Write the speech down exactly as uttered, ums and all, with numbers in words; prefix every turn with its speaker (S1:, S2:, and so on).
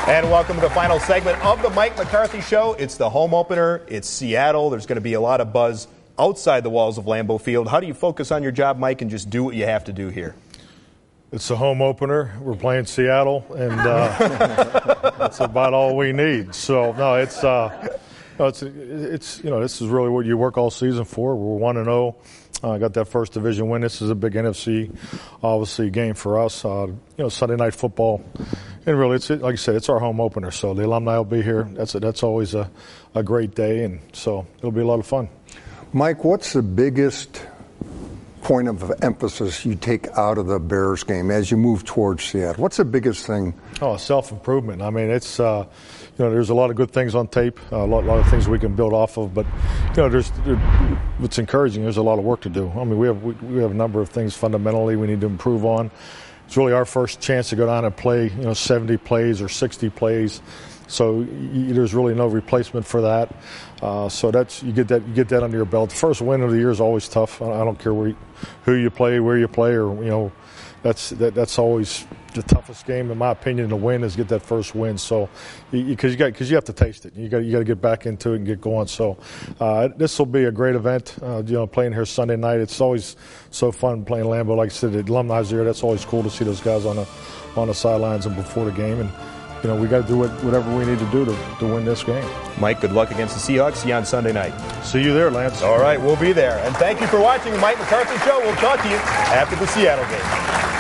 S1: And welcome to the final segment of the Mike McCarthy Show. It's the home opener. It's Seattle. There's going to be a lot of buzz outside the walls of Lambeau Field. How do you focus on your job, Mike, and just do what you have to do here?
S2: It's the home opener. We're playing Seattle, and uh, that's about all we need. So, no, it's, uh, no, it's, it's, you know, this is really what you work all season for. We're one and oh. I uh, got that first division win. This is a big N F C, obviously, game for us. Uh, you know, Sunday night football, and really, it's like I said, it's our home opener. So the alumni will be here. That's a, that's always a, a great day, and so it'll be a lot of fun.
S3: Mike, what's the biggest point of emphasis you take out of the Bears game as you move towards Seattle? What's the biggest thing?
S2: Oh, self-improvement. I mean, it's uh, you know, there's a lot of good things on tape, a lot, lot of things we can build off of. But you know, there's there, what's encouraging. There's a lot of work to do. I mean, we have we, we have a number of things fundamentally we need to improve on. It's really our first chance to go down and play, you know, seventy plays or sixty plays. So you, there's really no replacement for that. Uh, so that's you get that you get that under your belt. The first win of the year is always tough. I, I don't care where you, who you play, where you play, or you know, that's that, that's always the toughest game in my opinion to win is get that first win. So because you, you got because you have to taste it. You got you got to get back into it and get going. So uh, this will be a great event. Uh, you know, playing here Sunday night. It's always so fun playing Lambeau. Like I said, the alumni's here. That's always cool to see those guys on the on the sidelines and before the game. And you know, we got to do what, whatever we need to do to, to win this game.
S1: Mike, good luck against the Seahawks. See you on Sunday night.
S2: See you there, Lance.
S1: All right, we'll be there. And thank you for watching the Mike McCarthy Show. We'll talk to you after the Seattle game.